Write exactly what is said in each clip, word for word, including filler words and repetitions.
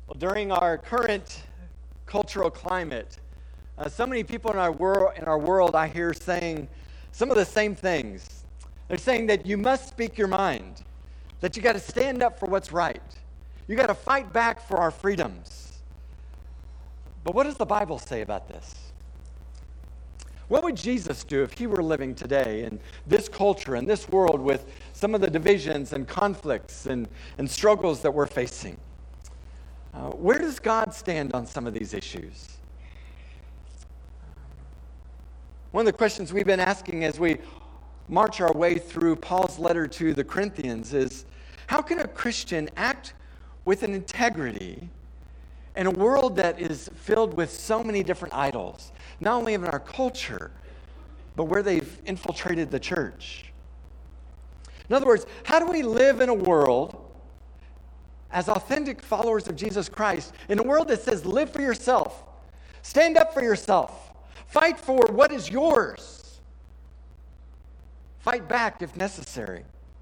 Well, during our current cultural climate, uh, so many people in our world, in our world, I hear saying some of the same things. They're saying that you must speak your mind, that you got to stand up for what's right. You got to fight back for our freedoms. But what does the Bible say about this? What would Jesus do if he were living today in this culture, in this world, with some of the divisions and conflicts and, and struggles that we're facing? Uh, where does God stand on some of these issues? One of the questions we've been asking as we march our way through Paul's letter to the Corinthians is, how can a Christian act with an integrity in a world that is filled with so many different idols, not only in our culture, but where they've infiltrated the church? In other words, how do we live in a world as authentic followers of Jesus Christ, in a world that says, live for yourself, stand up for yourself, fight for what is yours, fight back if necessary?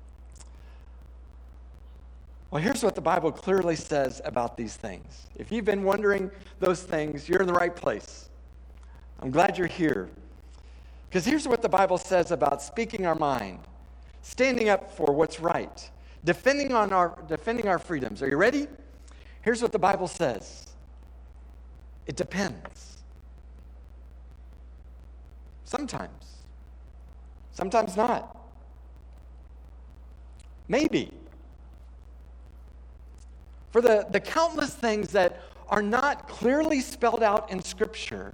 Well, here's what the Bible clearly says about these things. If you've been wondering those things, you're in the right place. I'm glad you're here. Because here's what the Bible says about speaking our mind, standing up for what's right, defending on our defending our freedoms. Are you ready? Here's what the Bible says. It depends. Sometimes. Sometimes not. Maybe. For the, the countless things that are not clearly spelled out in Scripture,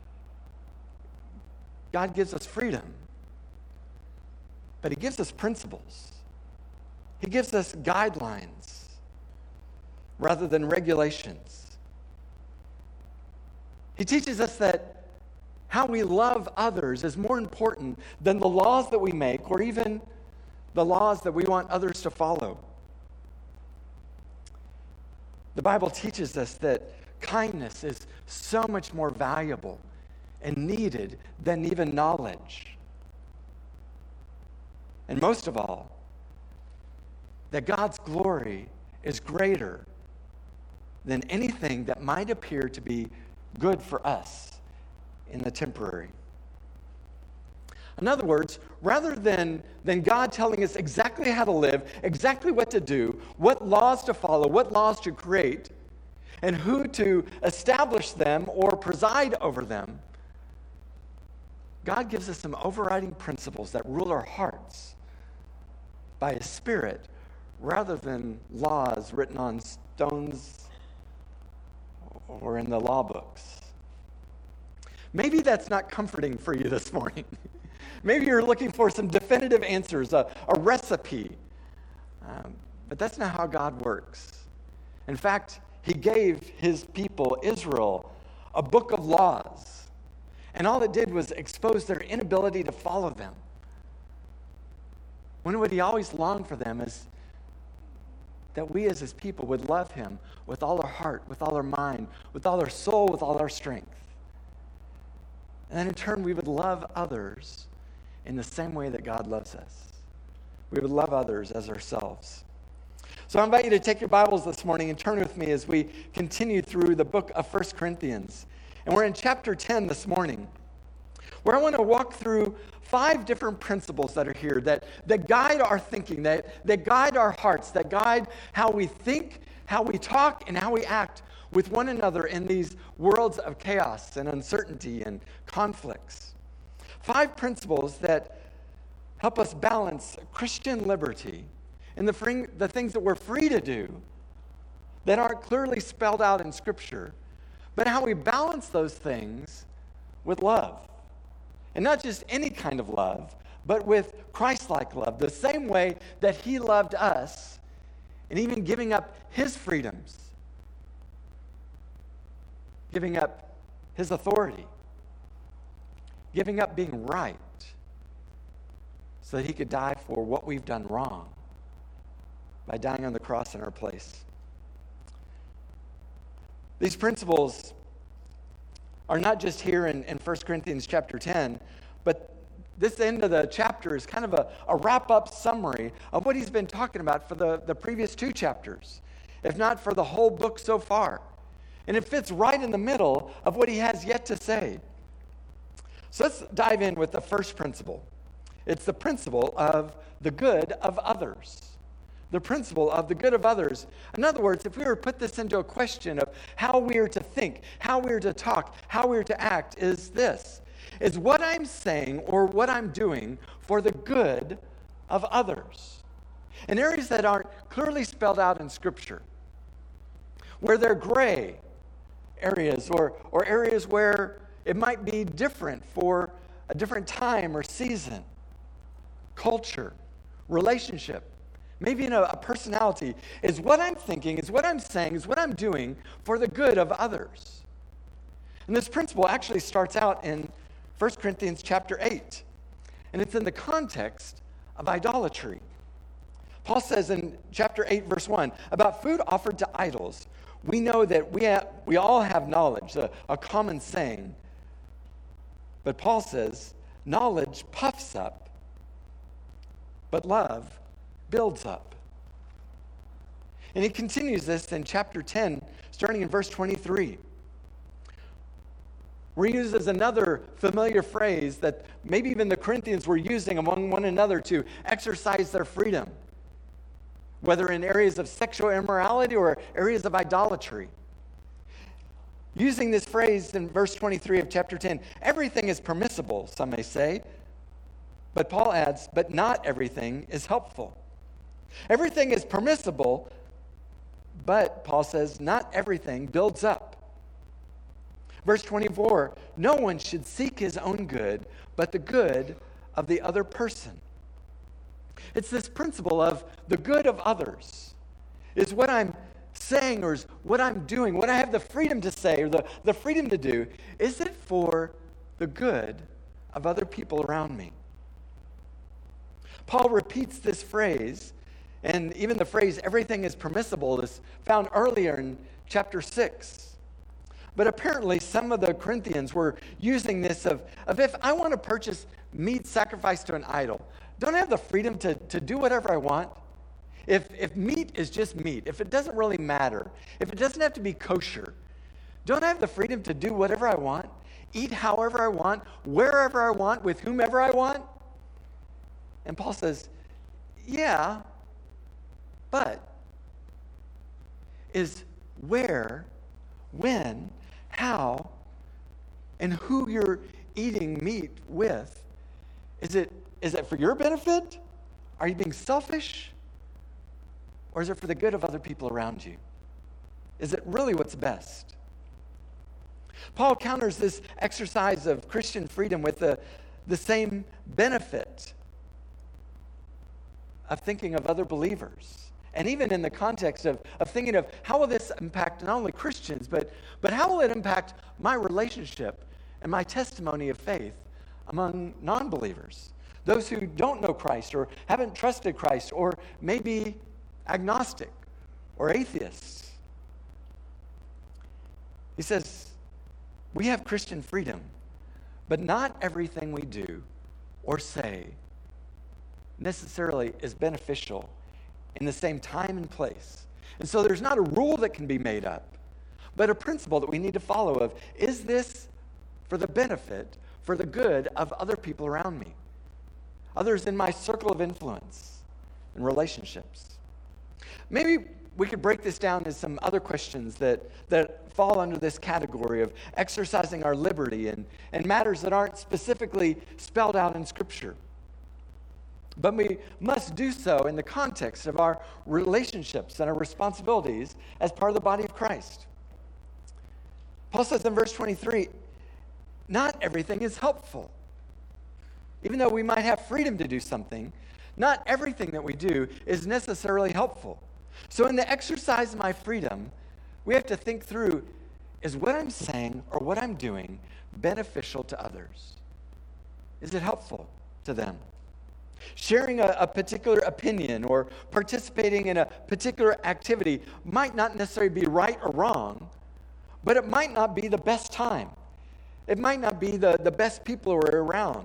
God gives us freedom. But he gives us principles. He gives us guidelines rather than regulations. He teaches us that how we love others is more important than the laws that we make or even the laws that we want others to follow. The Bible teaches us that kindness is so much more valuable and needed than even knowledge. And most of all, that God's glory is greater than anything that might appear to be good for us in the temporary. In other words, rather than, than God telling us exactly how to live, exactly what to do, what laws to follow, what laws to create, and who to establish them or preside over them, God gives us some overriding principles that rule our hearts by His Spirit, rather than laws written on stones or in the law books. Maybe that's not comforting for you this morning. Maybe you're looking for some definitive answers, a, a recipe. Um, but that's not how God works. In fact, He gave His people, Israel, a book of laws. And all it did was expose their inability to follow them. When what He always longed for them is that we as His people would love Him with all our heart, with all our mind, with all our soul, with all our strength. And then in turn, we would love others in the same way that God loves us. We would love others as ourselves. So I invite you to take your Bibles this morning and turn with me as we continue through the book of First Corinthians. And we're in chapter ten this morning, where I want to walk through five different principles that are here that, that guide our thinking, that, that guide our hearts, that guide how we think, how we talk, and how we act with one another in these worlds of chaos and uncertainty and conflicts. Five principles that help us balance Christian liberty and the, free, the things that we're free to do that aren't clearly spelled out in Scripture, but how we balance those things with love. And not just any kind of love, but with Christ-like love, the same way that He loved us, and even giving up His freedoms, giving up His authority, giving up being right, so that He could die for what we've done wrong by dying on the cross in our place. These principles are not just here in, in First Corinthians chapter ten, but this end of the chapter is kind of a, a wrap-up summary of what he's been talking about for the, the previous two chapters. if not for the whole book so far. And it fits right in the middle of what he has yet to say. So let's dive in with the first principle. It's the principle of the good of others. The principle of the good of others. In other words, if we were to put this into a question of how we are to think, how we are to talk, how we are to act, is this. Is what I'm saying or what I'm doing for the good of others. In areas that aren't clearly spelled out in Scripture. Where they're gray areas or, or areas where it might be different for a different time or season. Culture, relationship. Maybe in a, a personality, is what I'm thinking, is what I'm saying, is what I'm doing for the good of others. And this principle actually starts out in First Corinthians chapter eight. And it's in the context of idolatry. Paul says in chapter eight, verse one, about food offered to idols, we know that we, have, we all have knowledge, a, a common saying. But Paul says, knowledge puffs up, but love builds up. And he continues this in chapter ten, starting in verse twenty-three, where he uses another familiar phrase that maybe even the Corinthians were using among one another to exercise their freedom, whether in areas of sexual immorality or areas of idolatry. Using this phrase in verse twenty-three of chapter ten, everything is permissible, some may say, but Paul adds, but not everything is helpful. Everything is permissible, but Paul says, not everything builds up. Verse twenty-four, no one should seek his own good, but the good of the other person. It's this principle of the good of others. Is what I'm saying or is what I'm doing, what I have the freedom to say or the, the freedom to do, is it for the good of other people around me? Paul repeats this phrase, and even the phrase, everything is permissible, is found earlier in chapter six. But apparently some of the Corinthians were using this of, of if I want to purchase meat sacrificed to an idol, don't I have the freedom to, to do whatever I want? If, if meat is just meat, if it doesn't really matter, if it doesn't have to be kosher, don't I have the freedom to do whatever I want, eat however I want, wherever I want, with whomever I want? And Paul says, yeah, but is where, when, how, and who you're eating meat with, is it is it for your benefit? Are you being selfish? Or is it for the good of other people around you? Is it really what's best? Paul counters this exercise of Christian freedom with the, the same benefit of thinking of other believers. And even in the context of, of thinking of how will this impact not only Christians, but, but how will it impact my relationship and my testimony of faith among non-believers? Those who don't know Christ or haven't trusted Christ or maybe agnostic or atheists. He says, we have Christian freedom, but not everything we do or say necessarily is beneficial in the same time and place. And so there's not a rule that can be made up, but a principle that we need to follow of, is this for the benefit, for the good of other people around me? Others in my circle of influence and relationships. Maybe we could break this down to some other questions that, that fall under this category of exercising our liberty and, and matters that aren't specifically spelled out in Scripture. But we must do so in the context of our relationships and our responsibilities as part of the body of Christ. Paul says in verse twenty-three, not everything is helpful. Even though we might have freedom to do something, not everything that we do is necessarily helpful. So in the exercise of my freedom, we have to think through, is what I'm saying or what I'm doing beneficial to others? Is it helpful to them? Sharing a, a particular opinion or participating in a particular activity might not necessarily be right or wrong, but it might not be the best time. It might not be the, the best people who are around.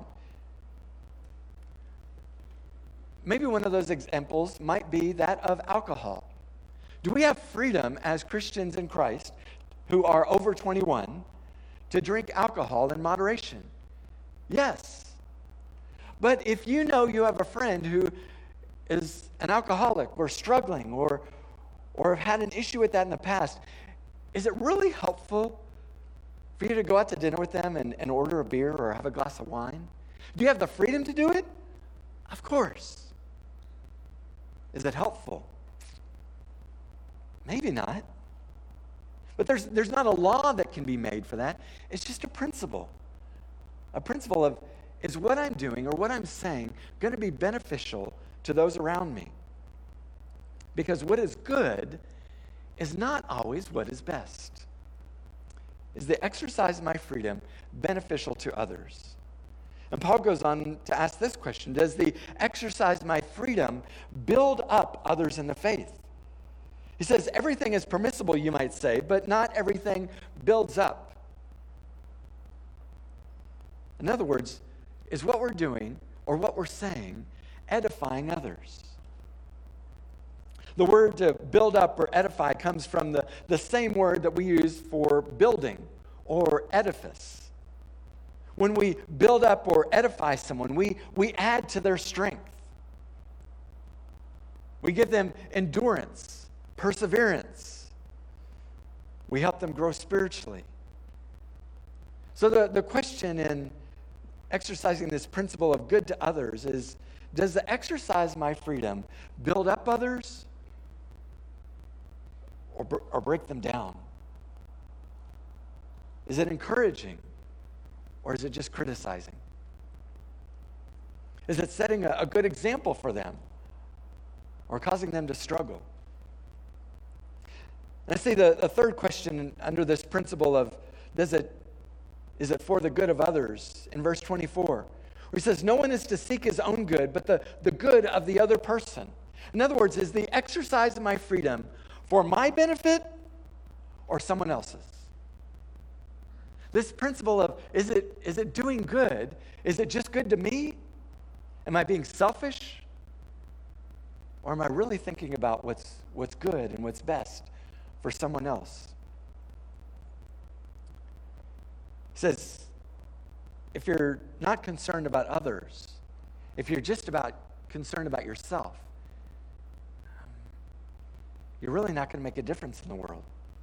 Maybe one of those examples might be that of alcohol. Do we have freedom as Christians in Christ who are over twenty-one to drink alcohol in moderation? Yes. But if you know you have a friend who is an alcoholic or struggling or, or have had an issue with that in the past, is it really helpful for you to go out to dinner with them and, and order a beer or have a glass of wine? Do you have the freedom to do it? Of course. Is it helpful? Maybe not. But there's, there's not a law that can be made for that. It's just a principle. A principle of, is what I'm doing or what I'm saying going to be beneficial to those around me? Because what is good is not always what is best. Is the exercise of my freedom beneficial to others? And Paul goes on to ask this question: does the exercise of my freedom build up others in the faith? He says, everything is permissible, you might say, but not everything builds up. In other words, is what we're doing or what we're saying edifying others? The word to build up or edify comes from the, the same word that we use for building or edifice. When we build up or edify someone, we, we add to their strength. We give them endurance, perseverance. We help them grow spiritually. So the, the question in exercising this principle of good to others is, does the exercise of my freedom build up others or, or break them down? Is it encouraging or is it just criticizing? Is it setting a, a good example for them or causing them to struggle? And I see the, the third question under this principle of, does it, is it for the good of others? In verse twenty-four, where he says, no one is to seek his own good, but the, the good of the other person. In other words, is the exercise of my freedom for my benefit or someone else's? This principle of, is it, is it doing good? Is it just good to me? Am I being selfish? Or am I really thinking about what's, what's good and what's best for someone else? He says, if you're not concerned about others, if you're just about concerned about yourself, you're really not going to make a difference in the world.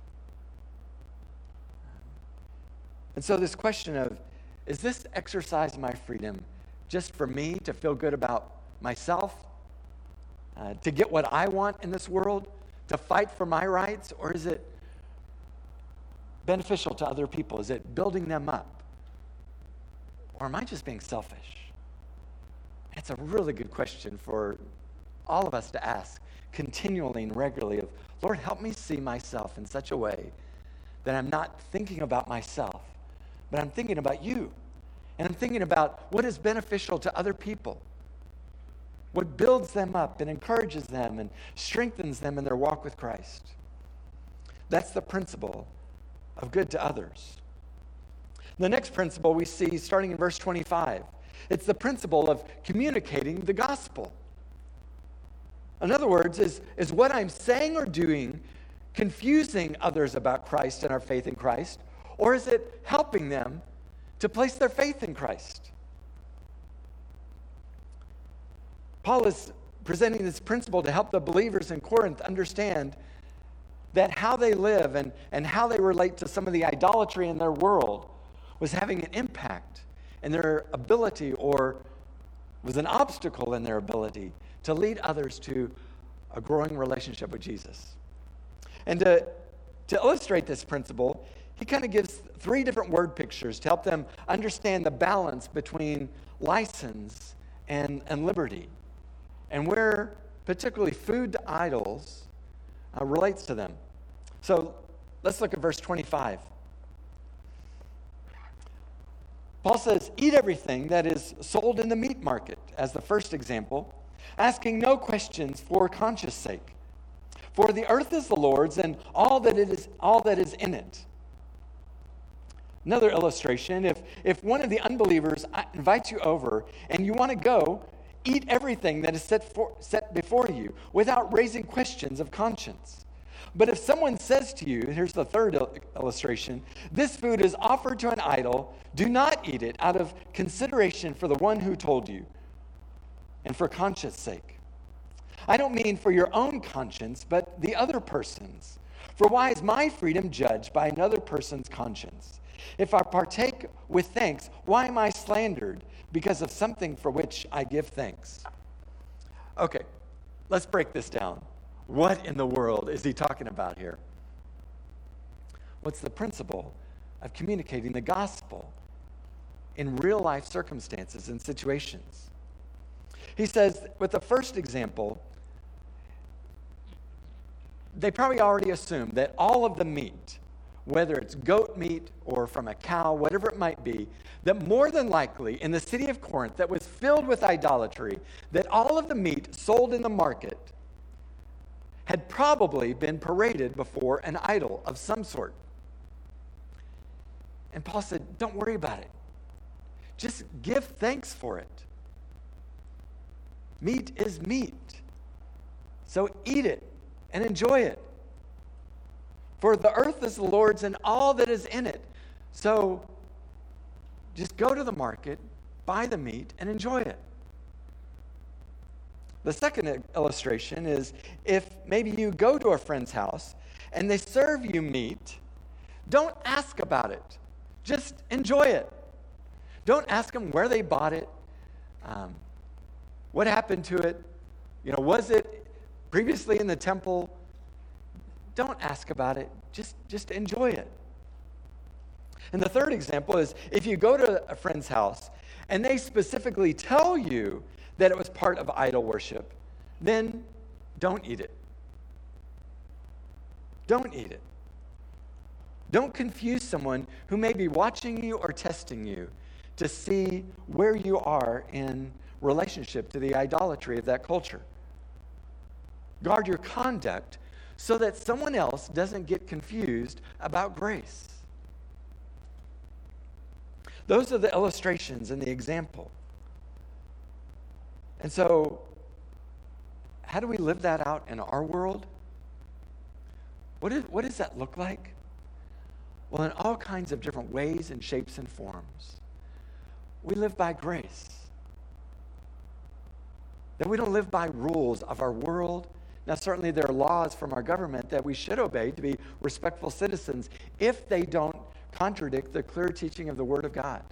And so this question of, is this exercise of my freedom just for me to feel good about myself, uh, to get what I want in this world, to fight for my rights, or is it beneficial to other people? Is it building them up? Or am I just being selfish? It's a really good question for all of us to ask continually and regularly of, Lord, help me see myself in such a way that I'm not thinking about myself, but I'm thinking about you. And I'm thinking about what is beneficial to other people, what builds them up and encourages them and strengthens them in their walk with Christ. That's the principle of good to others. The next principle we see starting in verse twenty-five. It's the principle of communicating the gospel. In other words, is, is what I'm saying or doing confusing others about Christ and our faith in Christ, or is it helping them to place their faith in Christ? Paul is presenting this principle to help the believers in Corinth understand that how they live and, and how they relate to some of the idolatry in their world was having an impact in their ability, or was an obstacle in their ability to lead others to a growing relationship with Jesus. And to, to illustrate this principle, he kind of gives three different word pictures to help them understand the balance between license and, and liberty, and where particularly food to idols uh, relates to them. So let's look at verse twenty-five. Paul says, eat everything that is sold in the meat market, as the first example, asking no questions for conscience sake. For the earth is the Lord's and all that it is, all that is in it. Another illustration, if, if one of the unbelievers invites you over and you want to go, eat everything that is set, for, set before you without raising questions of conscience. But if someone says to you, here's the third il- illustration, this food is offered to an idol, do not eat it out of consideration for the one who told you and for conscience sake. I don't mean for your own conscience, but the other person's. For why is my freedom judged by another person's conscience? If I partake with thanks, why am I slandered because of something for which I give thanks? Okay, let's break this down. What in the world is he talking about here? What's the principle of communicating the gospel in real life circumstances and situations? He says, with the first example, they probably already assumed that all of the meat, whether it's goat meat or from a cow, whatever it might be, that more than likely in the city of Corinth that was filled with idolatry, that all of the meat sold in the market had probably been paraded before an idol of some sort. And Paul said, don't worry about it. Just give thanks for it. Meat is meat. So eat it and enjoy it. For the earth is the Lord's and all that is in it. So just go to the market, buy the meat, and enjoy it. The second illustration is if maybe you go to a friend's house and they serve you meat, don't ask about it. Just enjoy it. Don't ask them where they bought it, um, what happened to it, you know, was it previously in the temple? Don't ask about it. Just, just enjoy it. And the third example is if you go to a friend's house and they specifically tell you that it was part of idol worship, then don't eat it. Don't eat it. Don't confuse someone who may be watching you or testing you to see where you are in relationship to the idolatry of that culture. Guard your conduct so that someone else doesn't get confused about grace. Those are the illustrations and the example. And so, how do we live that out in our world? What, is, what does that look like? Well, in all kinds of different ways and shapes and forms. We live by grace. That we don't live by rules of our world. Now, certainly there are laws from our government that we should obey to be respectful citizens if they don't contradict the clear teaching of the Word of God.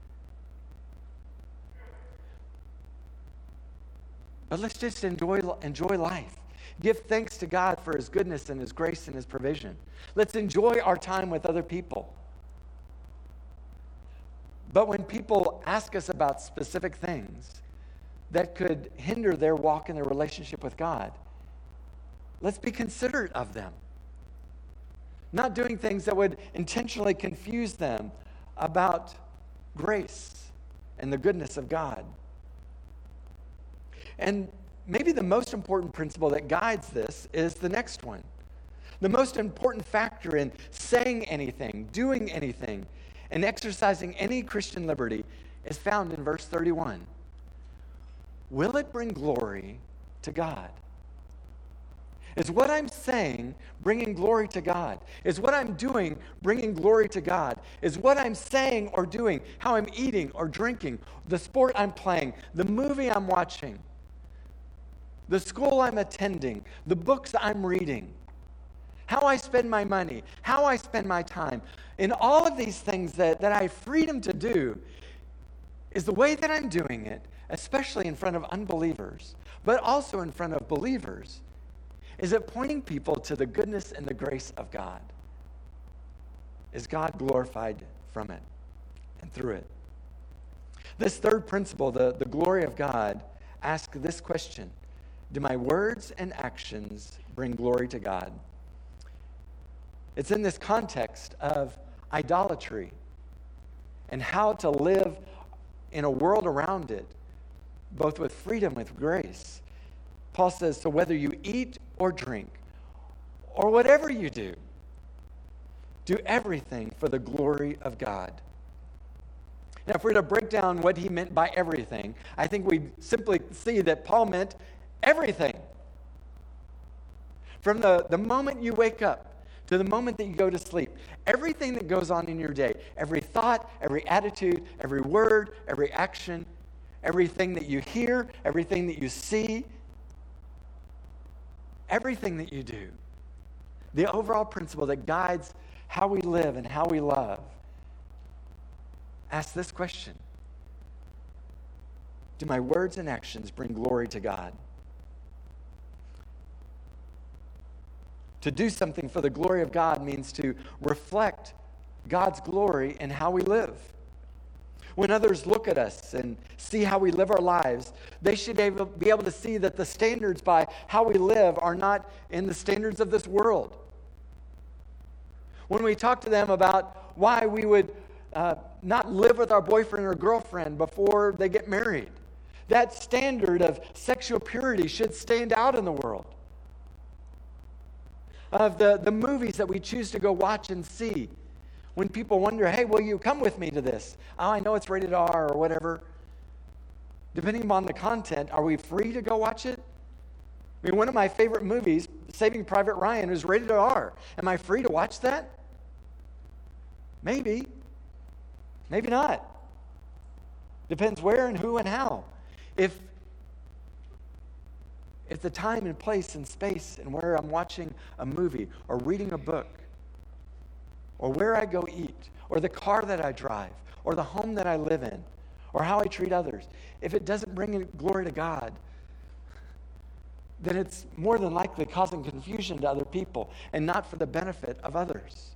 But let's just enjoy, enjoy life. Give thanks to God for His goodness and His grace and His provision. Let's enjoy our time with other people. But when people ask us about specific things that could hinder their walk in their relationship with God, let's be considerate of them. Not doing things that would intentionally confuse them about grace and the goodness of God. And maybe the most important principle that guides this is the next one. The most important factor in saying anything, doing anything, and exercising any Christian liberty is found in verse thirty-one. Will it bring glory to God? Is what I'm saying bringing glory to God? Is what I'm doing bringing glory to God? Is what I'm saying or doing, how I'm eating or drinking, the sport I'm playing, the movie I'm watching, the school I'm attending, the books I'm reading, how I spend my money, how I spend my time, in all of these things that, that I have freedom to do, is the way that I'm doing it, especially in front of unbelievers, but also in front of believers, is it pointing people to the goodness and the grace of God? Is God glorified from it and through it? This third principle, the, the glory of God, asks this question: do my words and actions bring glory to God? It's in this context of idolatry and how to live in a world around it, both with freedom and with grace. Paul says, so whether you eat or drink, or whatever you do, do everything for the glory of God. Now, if we were to break down what he meant by everything, I think we'd simply see that Paul meant everything. From the, the moment you wake up to the moment that you go to sleep, everything that goes on in your day, every thought, every attitude, every word, every action, everything that you hear, everything that you see, everything that you do, the overall principle that guides how we live and how we love, ask this question: do my words and actions bring glory to God? To do something for the glory of God means to reflect God's glory in how we live. When others look at us and see how we live our lives, they should be able to see that the standards by how we live are not in the standards of this world. When we talk to them about why we would uh, not live with our boyfriend or girlfriend before they get married, that standard of sexual purity should stand out in the world. Of the, the movies that we choose to go watch and see, when people wonder, hey, will you come with me to this? Oh, I know it's rated R or whatever. Depending upon the content, are we free to go watch it? I mean, one of my favorite movies, Saving Private Ryan, is rated R. Am I free to watch that? Maybe. Maybe not. Depends where and who and how. If If the time and place and space and where I'm watching a movie or reading a book or where I go eat or the car that I drive or the home that I live in or how I treat others, if it doesn't bring glory to God, then it's more than likely causing confusion to other people and not for the benefit of others.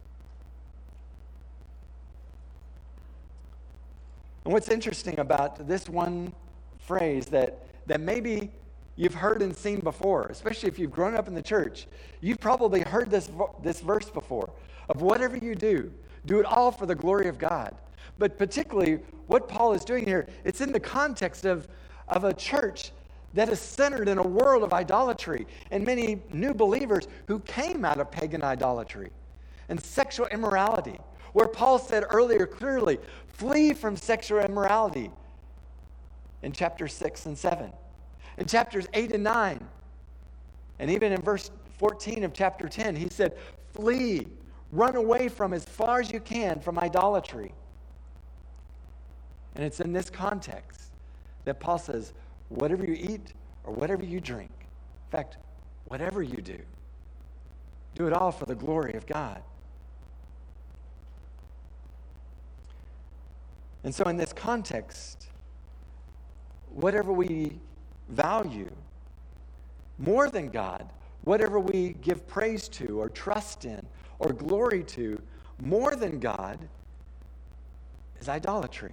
And what's interesting about this one phrase that, that maybe you've heard and seen before, especially if you've grown up in the church, you've probably heard this, this verse before, of whatever you do, do it all for the glory of God. But particularly what Paul is doing here, it's in the context of, of a church that is centered in a world of idolatry and many new believers who came out of pagan idolatry and sexual immorality, where Paul said earlier clearly, flee from sexual immorality in chapter six and seven. In chapters eight and nine, and even in verse fourteen of chapter ten, he said, flee, run away from as far as you can from idolatry. And it's in this context that Paul says, whatever you eat or whatever you drink, in fact, whatever you do, do it all for the glory of God. And so in this context, whatever we value more than God, whatever we give praise to or trust in or glory to more than God, is idolatry.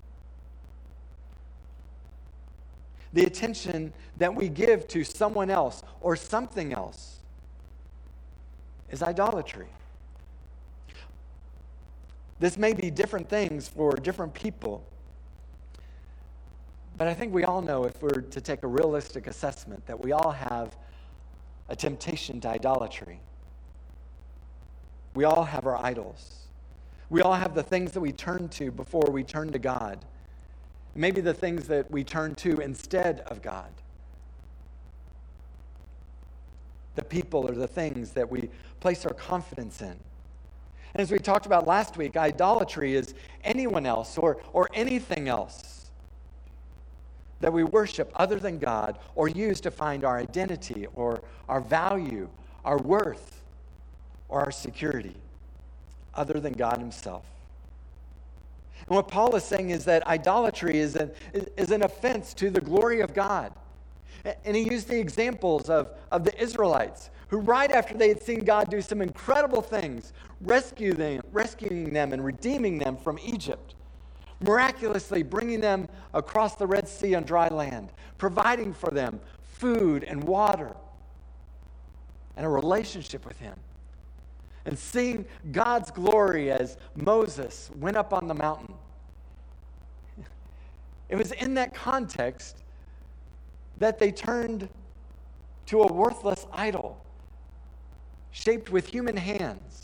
The attention that we give to someone else or something else is idolatry. This may be different things for different people, but I think we all know, if we're to take a realistic assessment, that we all have a temptation to idolatry. We all have our idols. We all have the things that we turn to before we turn to God. Maybe the things that we turn to instead of God. The people or the things that we place our confidence in. And as we talked about last week, idolatry is anyone else or, or anything else that we worship other than God or use to find our identity or our value, our worth, or our security other than God himself. And what Paul is saying is that idolatry is an, is an offense to the glory of God. And he used the examples of, of the Israelites, who right after they had seen God do some incredible things, rescue them, rescuing them and redeeming them from Egypt, miraculously bringing them across the Red Sea on dry land, providing for them food and water and a relationship with him, and seeing God's glory as Moses went up on the mountain. It was in that context that they turned to a worthless idol shaped with human hands.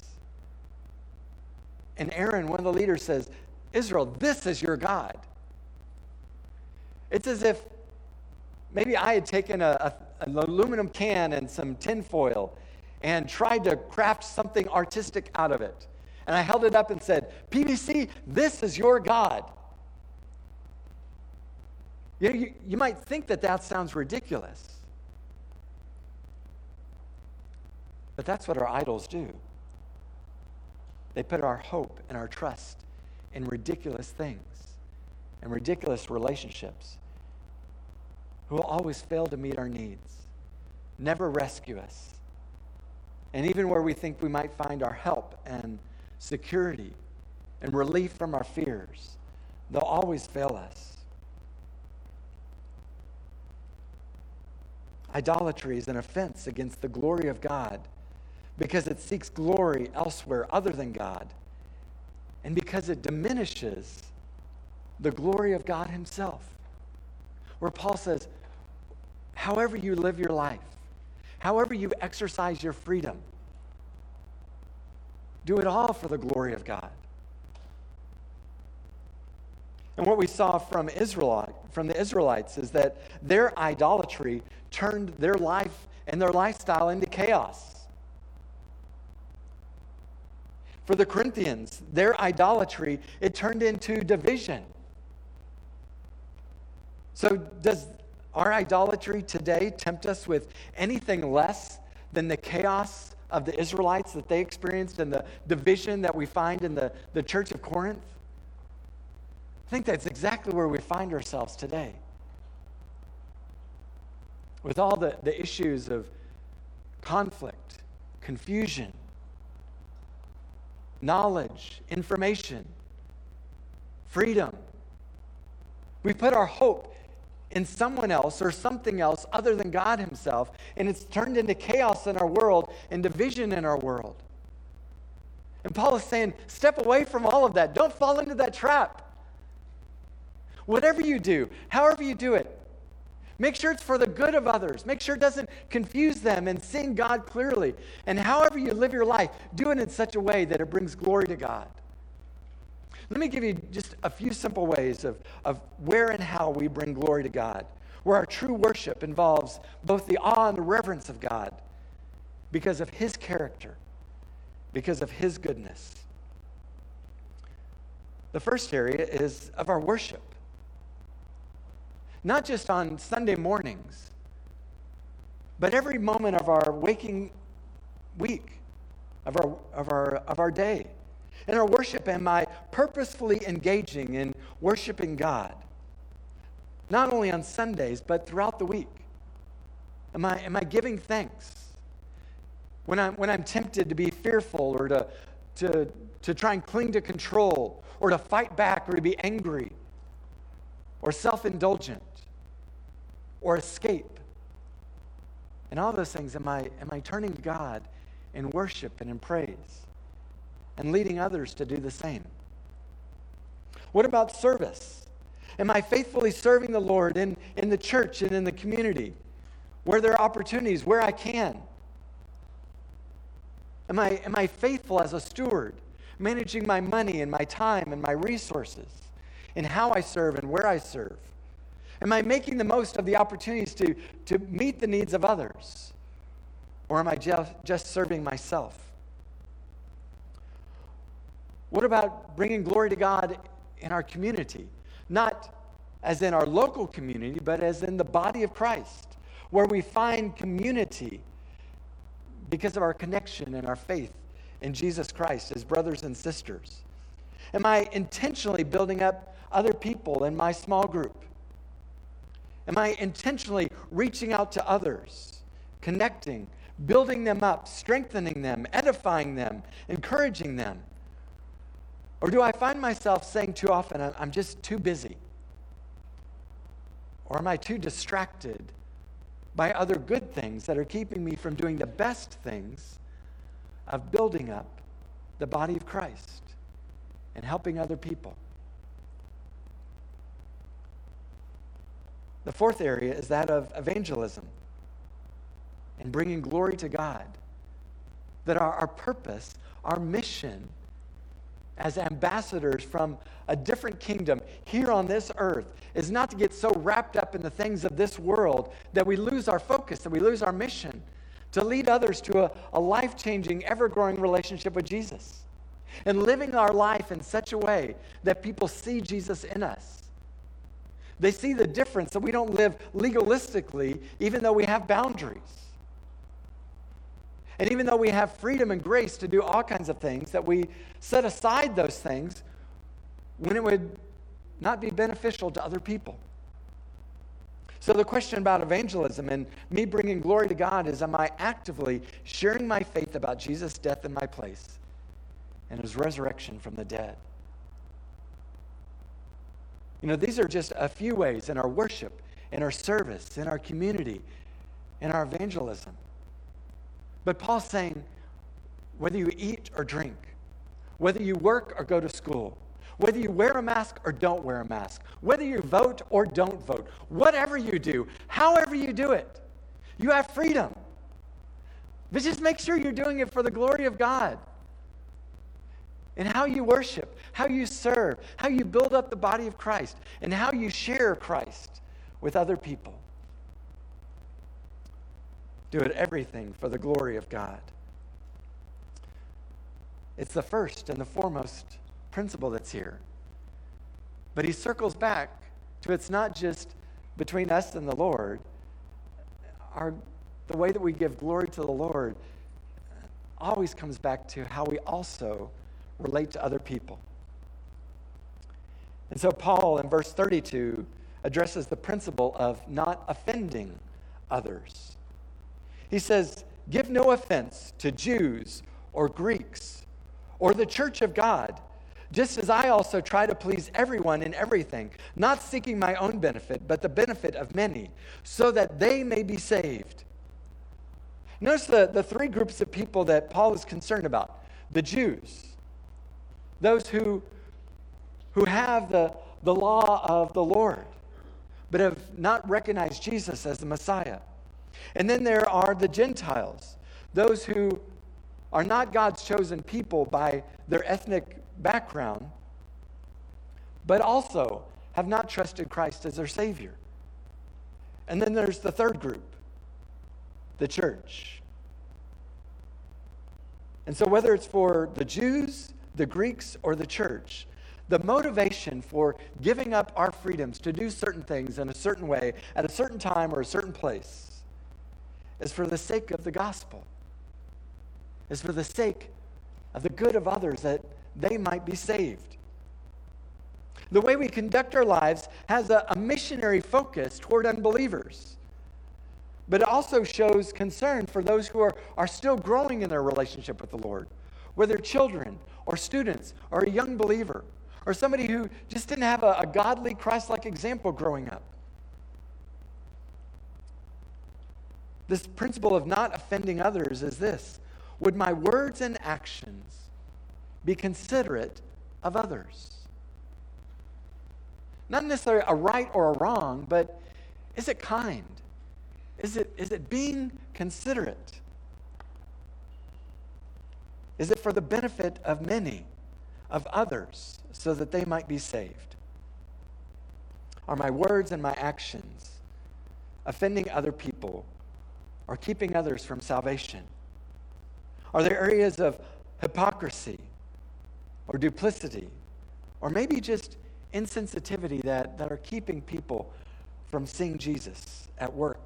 And Aaron, one of the leaders, says, Israel, this is your God. It's as if maybe I had taken a, a, an aluminum can and some tin foil, and tried to craft something artistic out of it. And I held it up and said, P B C, this is your God. You, you, you might think that that sounds ridiculous. But that's what our idols do. They put our hope and our trust in ridiculous things and ridiculous relationships who will always fail to meet our needs, never rescue us. And even where we think we might find our help and security and relief from our fears, they'll always fail us. Idolatry is an offense against the glory of God because it seeks glory elsewhere other than God, and because it diminishes the glory of God himself. Where Paul says, however you live your life, however you exercise your freedom, do it all for the glory of God. And what we saw from Israel, from the Israelites is that their idolatry turned their life and their lifestyle into chaos. For the Corinthians, their idolatry, it turned into division. So does our idolatry today tempt us with anything less than the chaos of the Israelites that they experienced and the division that we find in the, the church of Corinth? I think that's exactly where we find ourselves today. With all the, the issues of conflict, confusion, knowledge, information, freedom. We put our hope in someone else or something else other than God himself, and it's turned into chaos in our world and division in our world. And Paul is saying, step away from all of that. Don't fall into that trap. Whatever you do, however you do it, make sure it's for the good of others. Make sure it doesn't confuse them and seeing God clearly. And however you live your life, do it in such a way that it brings glory to God. Let me give you just a few simple ways of, of where and how we bring glory to God, where our true worship involves both the awe and the reverence of God because of his character, because of his goodness. The first area is of our worship. Not just on Sunday mornings, but every moment of our waking week, of our, of our, of our day. In our worship, am I purposefully engaging in worshiping God? Not only on Sundays, but throughout the week. Am I, am I giving thanks? When I'm, when I'm tempted to be fearful or to, to, to try and cling to control or to fight back or to be angry or self-indulgent or escape. And all those things, am I, am I turning to God in worship and in praise and leading others to do the same? What about service? Am I faithfully serving the Lord in, in the church and in the community where there are opportunities, where I can? Am I, am I faithful as a steward, managing my money and my time and my resources in how I serve and where I serve? Am I making the most of the opportunities to, to meet the needs of others? Or am I just, just serving myself? What about bringing glory to God in our community? Not as in our local community, but as in the body of Christ, where we find community because of our connection and our faith in Jesus Christ as brothers and sisters. Am I intentionally building up other people in my small group? Am I intentionally reaching out to others, connecting, building them up, strengthening them, edifying them, encouraging them? Or do I find myself saying too often, I'm just too busy? Or am I too distracted by other good things that are keeping me from doing the best things of building up the body of Christ and helping other people? The fourth area is that of evangelism and bringing glory to God. That our, our purpose, our mission as ambassadors from a different kingdom here on this earth is not to get so wrapped up in the things of this world that we lose our focus, that we lose our mission, to lead others to a, a life-changing, ever-growing relationship with Jesus, and living our life in such a way that people see Jesus in us. They see the difference that we don't live legalistically, even though we have boundaries. And even though we have freedom and grace to do all kinds of things, that we set aside those things when it would not be beneficial to other people. So the question about evangelism and me bringing glory to God is, am I actively sharing my faith about Jesus' death in my place and his resurrection from the dead? You know, these are just a few ways in our worship, in our service, in our community, in our evangelism. But Paul's saying, whether you eat or drink, whether you work or go to school, whether you wear a mask or don't wear a mask, whether you vote or don't vote, whatever you do, however you do it, you have freedom. But just make sure you're doing it for the glory of God. And how you worship, how you serve, how you build up the body of Christ, and how you share Christ with other people. Do it everything for the glory of God. It's the first and the foremost principle that's here. But he circles back to, it's not just between us and the Lord. Our, the way that we give glory to the Lord always comes back to how we also relate to other people. And so Paul in verse thirty-two addresses the principle of not offending others. He says, give no offense to Jews or Greeks or the church of God, just as I also try to please everyone in everything, not seeking my own benefit, but the benefit of many, so that they may be saved. Notice the, the three groups of people that Paul is concerned about. The Jews, those who, who have the, the law of the Lord, but have not recognized Jesus as the Messiah. And then there are the Gentiles, those who are not God's chosen people by their ethnic background, but also have not trusted Christ as their Savior. And then there's the third group, the church. And so whether it's for the Jews, the Greeks, or the church, the motivation for giving up our freedoms to do certain things in a certain way, at a certain time or a certain place, is for the sake of the gospel, is for the sake of the good of others, that they might be saved. The way we conduct our lives has a, a missionary focus toward unbelievers, but it also shows concern for those who are, are still growing in their relationship with the Lord, whether children or students or a young believer or somebody who just didn't have a, a godly, Christ-like example growing up. This principle of not offending others is this: would my words and actions be considerate of others? Not necessarily a right or a wrong, but is it kind? Is it, is it being considerate? Is it for the benefit of many, of others, so that they might be saved? Are my words and my actions offending other people or keeping others from salvation? Are there areas of hypocrisy or duplicity or maybe just insensitivity that, that are keeping people from seeing Jesus at work?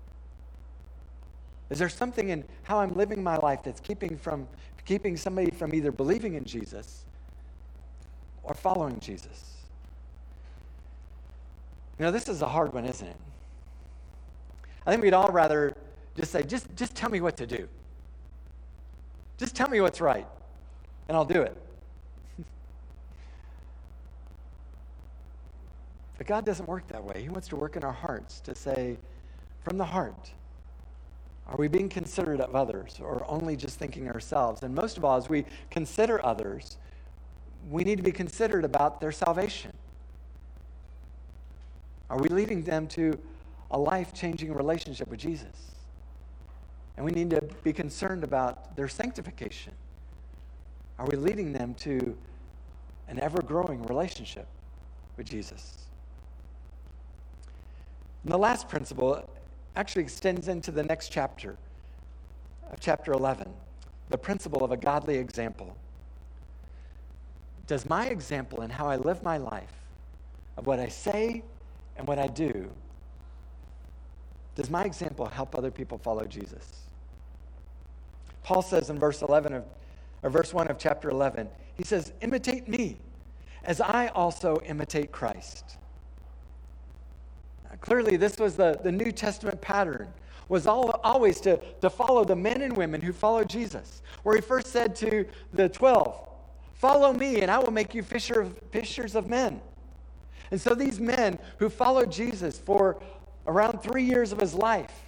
Is there something in how I'm living my life that's keeping from keeping somebody from either believing in Jesus or following Jesus? You know, this is a hard one, isn't it? I think we'd all rather just say, just, just tell me what to do. Just tell me what's right, and I'll do it. But God doesn't work that way. He wants to work in our hearts to say, from the heart, are we being considerate of others or only just thinking ourselves? And most of all, as we consider others, we need to be considerate about their salvation. Are we leading them to a life-changing relationship with Jesus? And we need to be concerned about their sanctification. Are we leading them to an ever-growing relationship with Jesus? And the last principle actually extends into the next chapter. of chapter eleven, the principle of a godly example. Does my example in how I live my life, of what I say and what I do, does my example help other people follow Jesus? Paul says in verse eleven of, or verse one of chapter eleven, he says, imitate me as I also imitate Christ. Now, clearly, this was the, the New Testament pattern, was all, always to, to follow the men and women who followed Jesus, where he first said to the twelve, follow me and I will make you fisher of, fishers of men. And so these men who followed Jesus for around three years of his life,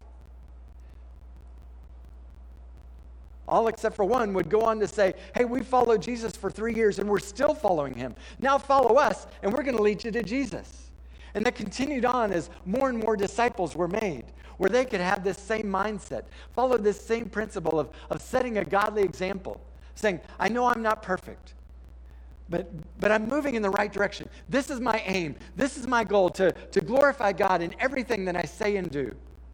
all except for one, would go on to say, hey, we followed Jesus for three years and we're still following him. Now follow us and we're going to lead you to Jesus. And that continued on as more and more disciples were made, where they could have this same mindset, follow this same principle of, of setting a godly example, saying, I know I'm not perfect, but, but I'm moving in the right direction. This is my aim. This is my goal, to, to glorify God in everything that I say and do.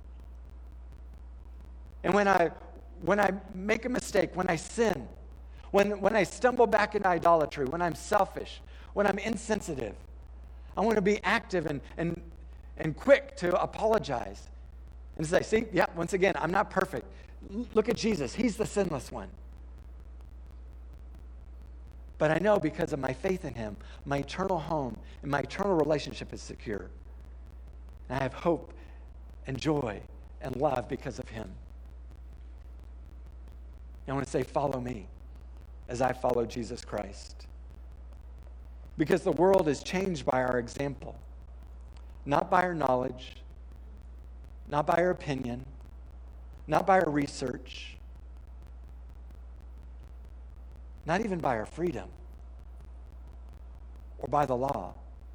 And when I When I make a mistake, when I sin, when, when I stumble back into idolatry, when I'm selfish, when I'm insensitive, I want to be active and, and, and quick to apologize and say, see, yeah, once again, I'm not perfect. Look at Jesus. He's the sinless one. But I know because of my faith in him, my eternal home and my eternal relationship is secure. And I have hope and joy and love because of him. I want to say, follow me as I follow Jesus Christ. Because the world is changed by our example, not by our knowledge, not by our opinion, not by our research, not even by our freedom or by the law.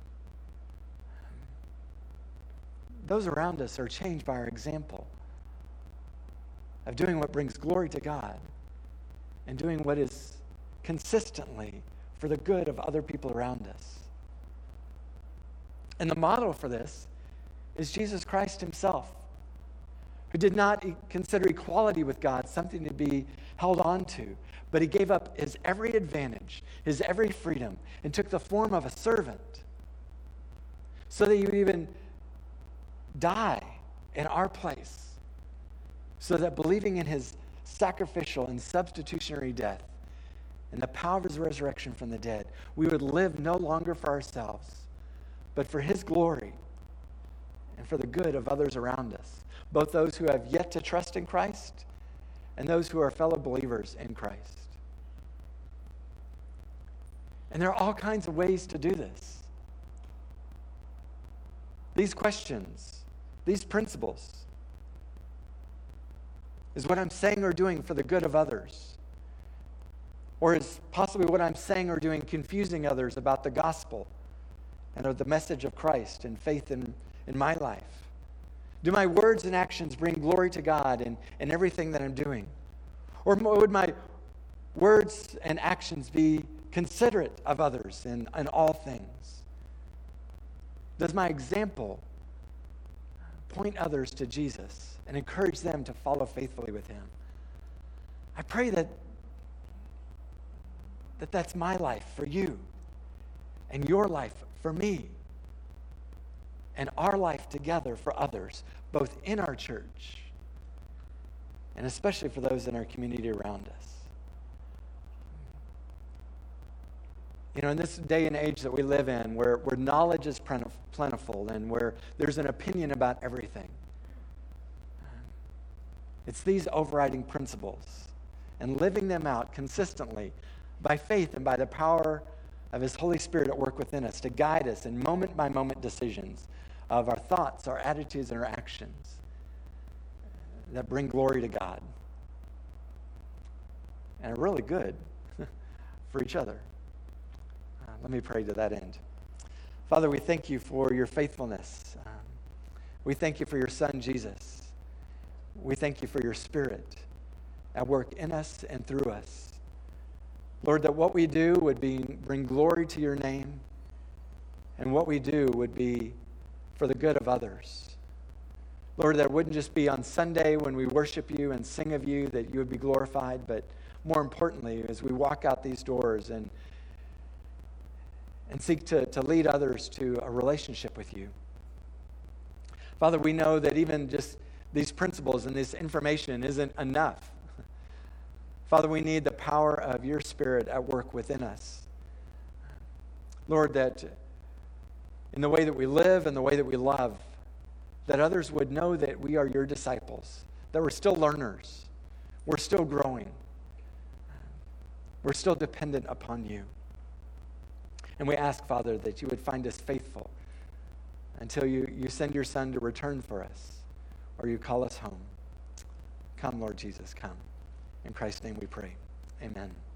Those around us are changed by our example of doing what brings glory to God and doing what is consistently for the good of other people around us. And the model for this is Jesus Christ himself, who did not consider equality with God something to be held on to, but he gave up his every advantage, his every freedom, and took the form of a servant so that he would even die in our place, so that believing in his sacrificial and substitutionary death and the power of his resurrection from the dead, we would live no longer for ourselves, but for his glory and for the good of others around us, both those who have yet to trust in Christ and those who are fellow believers in Christ. And there are all kinds of ways to do this. These questions, these principles, is what I'm saying or doing for the good of others? Or is possibly what I'm saying or doing confusing others about the gospel and of the message of Christ and faith in, in my life? Do my words and actions bring glory to God in, in everything that I'm doing? Or would my words and actions be considerate of others in, in all things? Does my example point others to Jesus and encourage them to follow faithfully with him? I pray that, that that's my life for you and your life for me and our life together for others, both in our church and especially for those in our community around us. You know, in this day and age that we live in, where, where knowledge is plentiful and where there's an opinion about everything, it's these overriding principles and living them out consistently by faith and by the power of his Holy Spirit at work within us to guide us in moment-by-moment decisions of our thoughts, our attitudes, and our actions that bring glory to God and are really good for each other. Uh, let me pray to that end. Father, we thank you for your faithfulness. Um, we thank you for your Son, Jesus. We thank you for your Spirit at work in us and through us. Lord, that what we do would be bring glory to your name, and what we do would be for the good of others. Lord, that it wouldn't just be on Sunday when we worship you and sing of you, that you would be glorified, but more importantly, as we walk out these doors and, and seek to, to lead others to a relationship with you. Father, we know that even just these principles and this information isn't enough. Father, we need the power of your Spirit at work within us. Lord, that in the way that we live and the way that we love, that others would know that we are your disciples, that we're still learners, we're still growing, we're still dependent upon you. And we ask, Father, that you would find us faithful until you, you send your Son to return for us, or you call us home. Come, Lord Jesus, come. In Christ's name we pray. Amen.